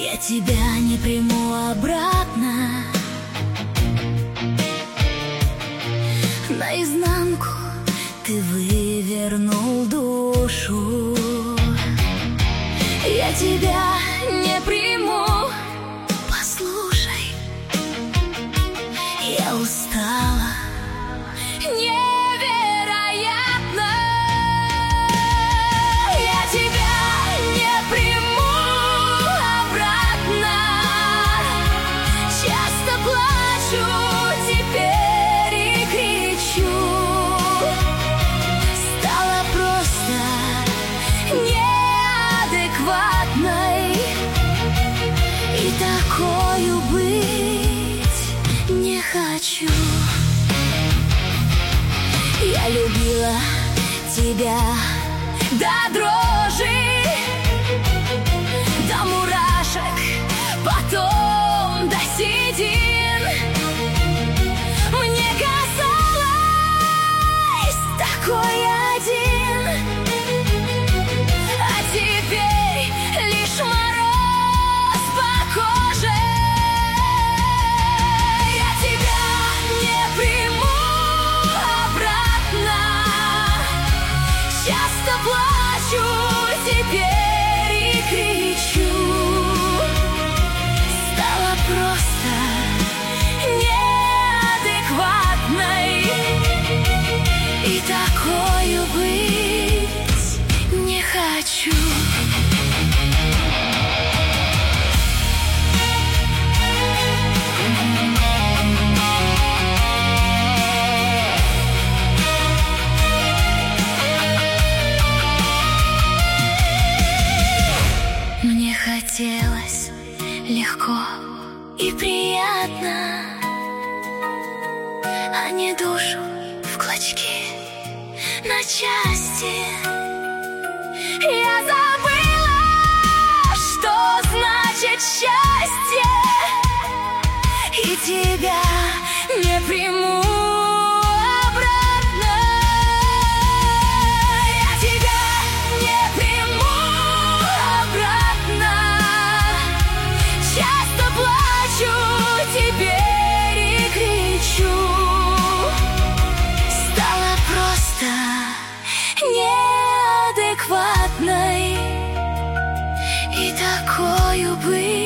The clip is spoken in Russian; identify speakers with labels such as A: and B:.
A: Я тебя не приму обратно. Наизнанку ты вывернул душу. Я тебя не приму. Послушай, я устала. Невероятно. Я тебя не приму обратно. Часто плачу теперь и кричу. Стала просто неадекватной. И такою быть не хочу. Я любила тебя до дрожи, до мурашек, потом до седин. Мне казалось, такой один, а теперь лишь мороз по коже. Я тебя не приму обратно. Часто плачу теперь и кричу. Стала просто неадекватной. И такою быть не хочу. Мне хотелось легко и приятно, а не душу в клочки на части. Я забыла, что значит счастье, и тебя не приму обратно. Я тебя не приму обратно. Часто плачу теперь и кричу. Стала просто неадекватной. И такою быть